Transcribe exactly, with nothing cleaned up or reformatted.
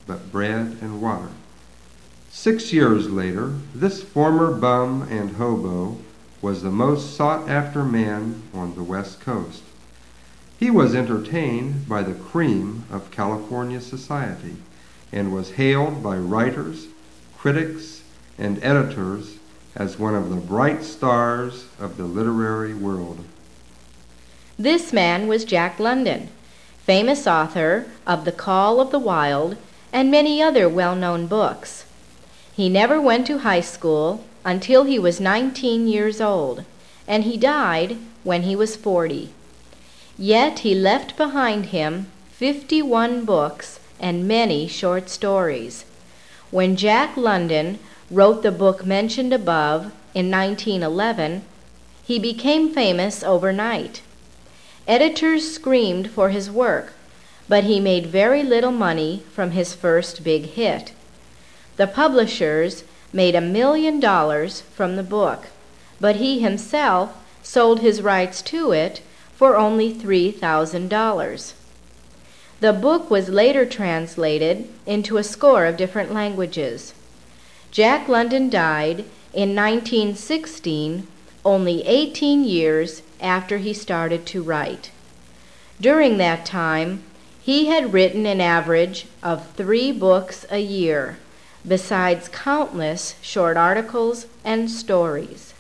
but bread and water. Six years later, this former bum and hobo was the most sought-after man on the West Coast. He was entertained by the cream of California society and was hailed by writers, critics, and editors as one of the bright stars of the literary world. This man was Jack London, famous author of The Call of the Wild and many other well-known books. He never went to high school until he was nineteen years old, and he died when he was forty. Yet he left behind him fifty-one books and many short stories. When Jack London wrote the book mentioned above in nineteen eleven, he became famous overnight. Editors screamed for his work, but he made very little money from his first big hit. The publishers made a million dollars from the book, but he himself sold his rights to it for only three thousand dollars. The book was later translated into a score of different languages. Jack London died in nineteen sixteen, only eighteen years after he started to write. During that time, he had written an average of three books a year, besides countless short articles and stories.